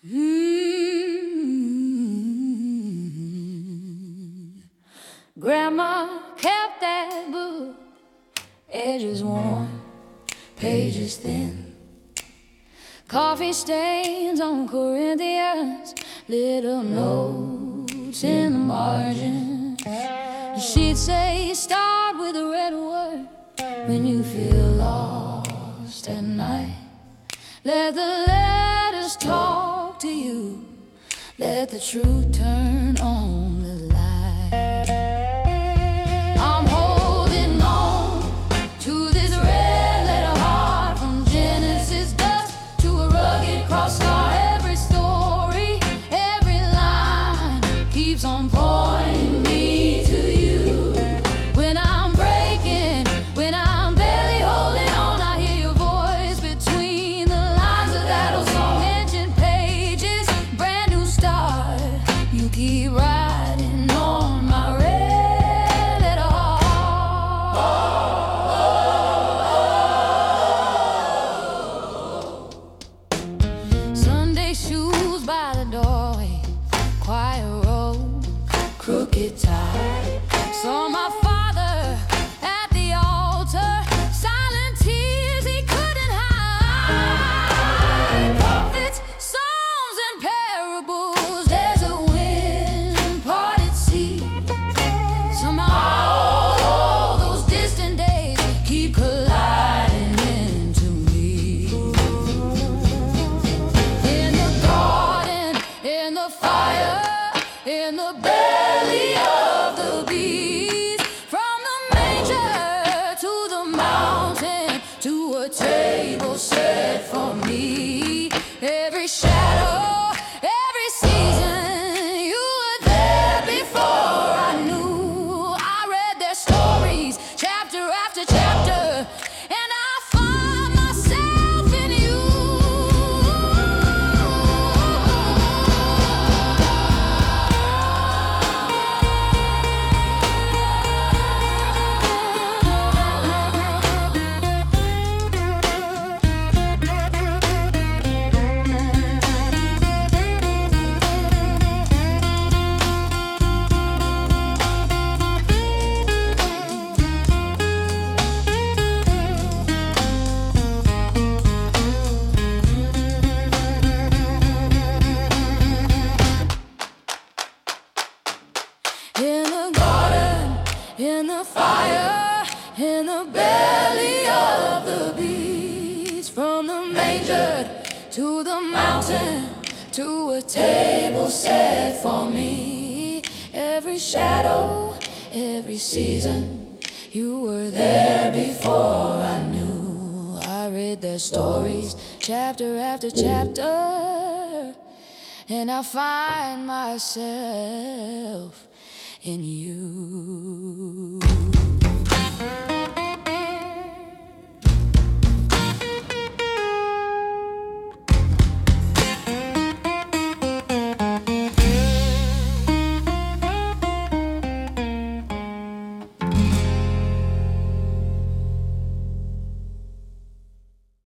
Mm. Grandma kept that book, edges worn, pages thin, coffee stains on Corinthians, little notes in the margin. She'd say, start with a red word when you feel lost at night. Let the letters talk to you, let the truth turn on the light. I'm holding on to this red letter heart, from Genesis dust to a rugged cross scar. Every story, every line keeps on pointing me to you. When I'm breaking, when I'm barely holding on, I hear your voice between the lines of that old song. Ancient pages, brand new start. You keep writing on my red letter heart. Sunday shoes by the doorway, quiet road, crooked tie. Saw my father at the altar, silent tears he couldn't hide. Prophets, songs, and parables, desert wind, parted sea. Somehow all those distant days keep colliding into me. In the garden, in the fire, in the belly of the beast, from the manger to the mountain, to a table set for me. Every shadow, every season, you were there before I knew. I read their stories, chapter after chapter, and I find myself in you. In the garden, in the fire, in the belly of the beast, from the manger to the mountain, to a table set for me. Every shadow, every season, you were there before I knew. I read their stories, chapter after chapter, and I find myself in you.